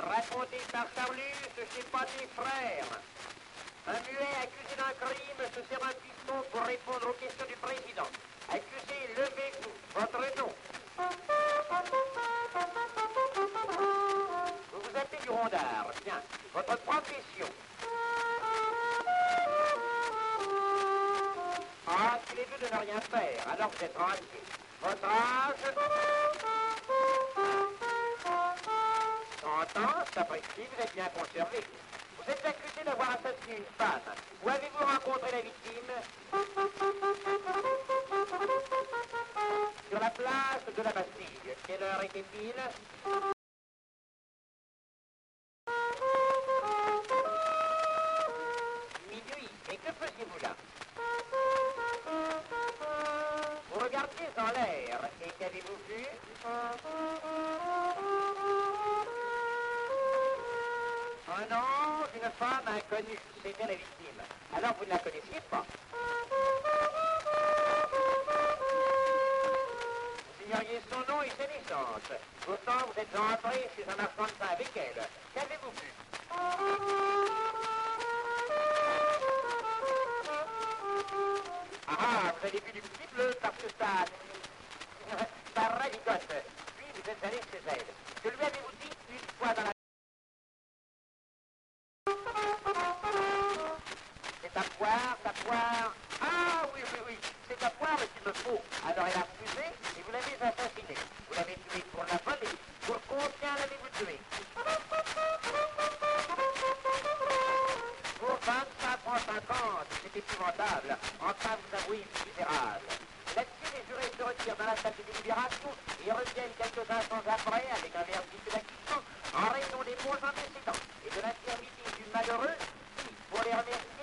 raconté par Carlus chez pas des frères. Un muet accusé d'un crime se sert un piston pour répondre aux questions du président. Accusé, levez-vous. Votre nom. Vous vous appelez du rondard. Bien. Votre profession. Ah, tous les deux de ne rien faire. Alors vous êtes raté. Votre âge. 30 ans, c'est apprécié, vous êtes bien conservé. Vous êtes accusé d'avoir assassiné une femme. Où avez-vous rencontré la victime? Sur la place de la Bastille. Quelle heure était-il? Minuit. Et que faisiez-vous là? Vous regardiez en l'air. Et qu'avez-vous vu? Un ange, une femme inconnue. C'était la victime. Alors vous ne la connaissiez pas? Vous ignoriez son nom et ses naissances. Pourtant, vous êtes entré chez un marchand de pain avec elle. Qu'avez-vous vu? Ah, vous avez vu du petit bleu parce que ça ravigote. Puis vous êtes allé chez elle. Que lui avez-vous dit une fois dans la... C'est à poire, c'est à poire. Ah oui, oui, oui, c'est à poire qu'il me faut. Alors elle a refusé et vous l'avez assassiné. Vous l'avez tué pour la voler. Pour combien l'avez-vous tué? Pour 25 francs 50, c'est épouvantable. Enfin, vous avouez misérable. Là-dessus, les jurés se retirent dans la salle de délibération et reviennent quelques instants après avec un verdict d'acquittement en raison des bons antécédents et de l'intermitté du malheureux qui, pour les remercier,